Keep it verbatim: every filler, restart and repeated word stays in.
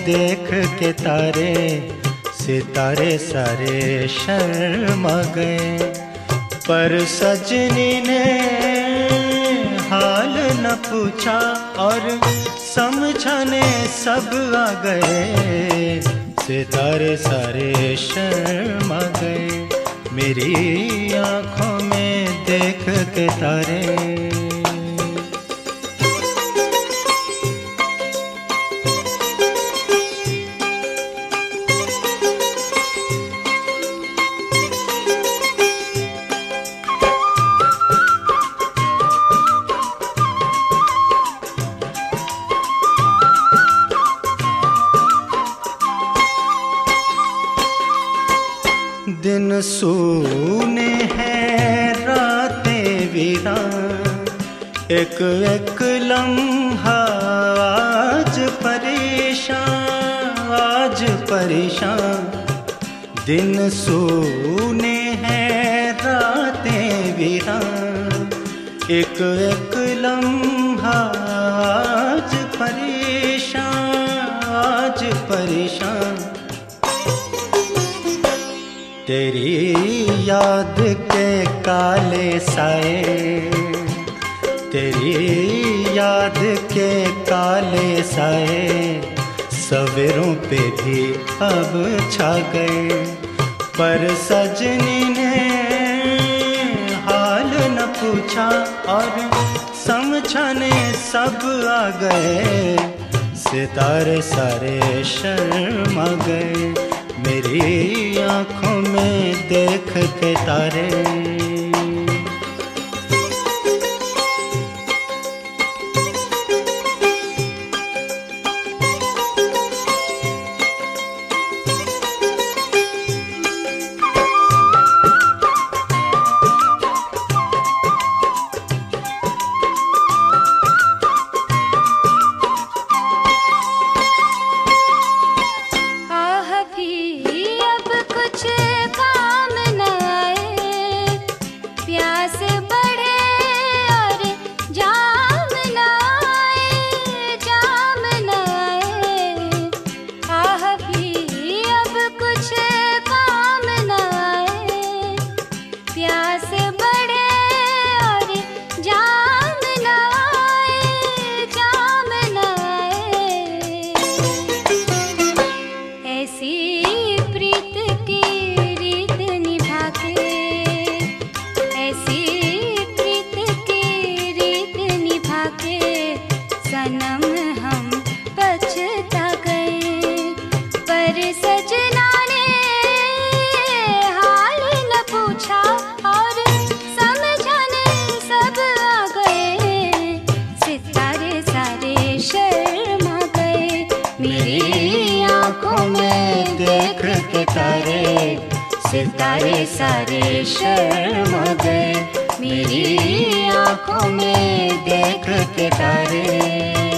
देख के तारे सितारे सारे शर्मा गए। पर सजनी ने हाल न पूछा और समझाने सब आ गए। सितारे सारे शर्मा गए मेरी आँखों में देख के तारे। दिन सूने हैं रातें वीरान, एक एक लम्हा आज परेशान आज परेशान। दिन सूने हैं रातें वीरान, एक एक लम्हा आज परेशान आज परेशान। तेरी याद के काले साए, तेरी याद के काले साए सवेरों पे भी अब छा गए। पर सजनी ने हाल न पूछा और समझाने सब आ गए। सितारे सारे शर्मा गए मेरी आँखों में देख के तारे। सनम हम पछता गए। पर सजना ने हाल न पूछा और समझाने सब आ गए। सितारे सारे शर्मा गए मेरी आँखों में देख के तारे। सितारे सारे शर्मा गए मेरी आँखों में देख के तारे।